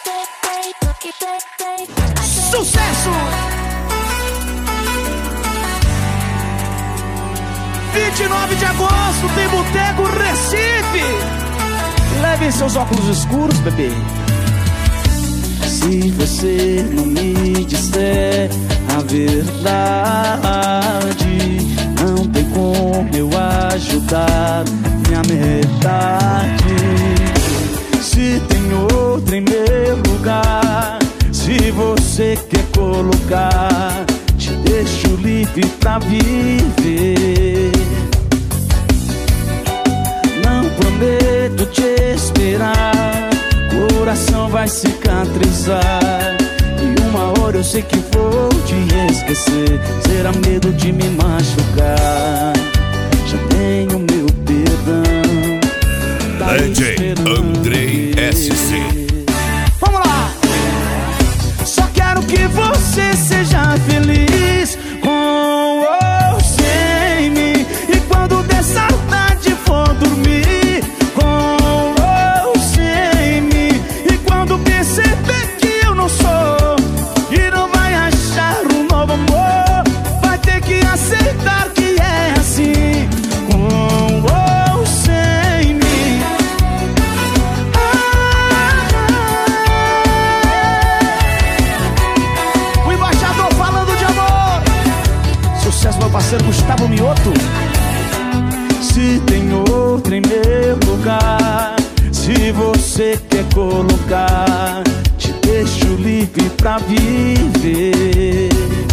Sucesso! 29 de agosto tem Boteco Recife. Levem seus óculos escuros, bebê. Se você não me disser a verdade, não tem como eu ajudar minha metade. Se tem outra em meu lugar, se você quer colocar, te deixo livre pra viver. Não prometo te esperar, coração vai cicatrizar, e uma hora eu sei que vou te esquecer. Será medo de me machucar, já tenho meu perdão. Tá DJ Andrei SC. Vamos lá! Só quero que você seja feliz com ou sem mim. E quando der saudade for dormir com ou sem mim. E quando perceber que eu não sou e não vai achar um novo amor, vai ter que aceitar que é assim, com ou sem mim. O embaixador falando de amor. Sucesso, meu parceiro Gustavo Mioto. Se tem outra em meu lugar, se você quer colocar, te deixo livre pra viver.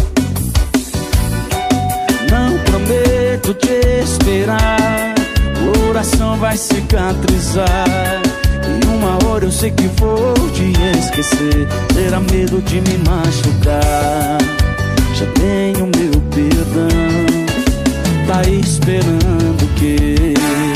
Não prometo te esperar, coração vai cicatrizar, e uma hora eu sei que vou te esquecer. Terá medo de me machucar, já tenho meu perdão. Tá esperando o quê?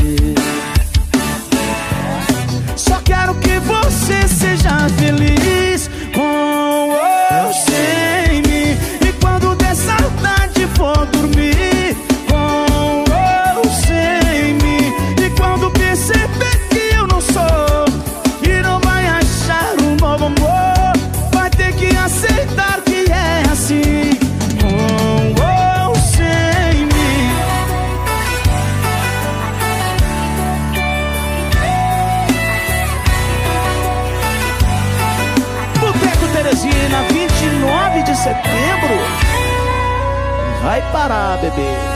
Só quero que você seja feliz com ou sem mim. E quando der saudade for dormir com ou sem mim. E quando perceber que eu não sou e não vai achar um novo amor, vai ter que aceitar que é assim, com ou sem mim. Boteco Teresina, 29 de setembro. Vai parar, bebê.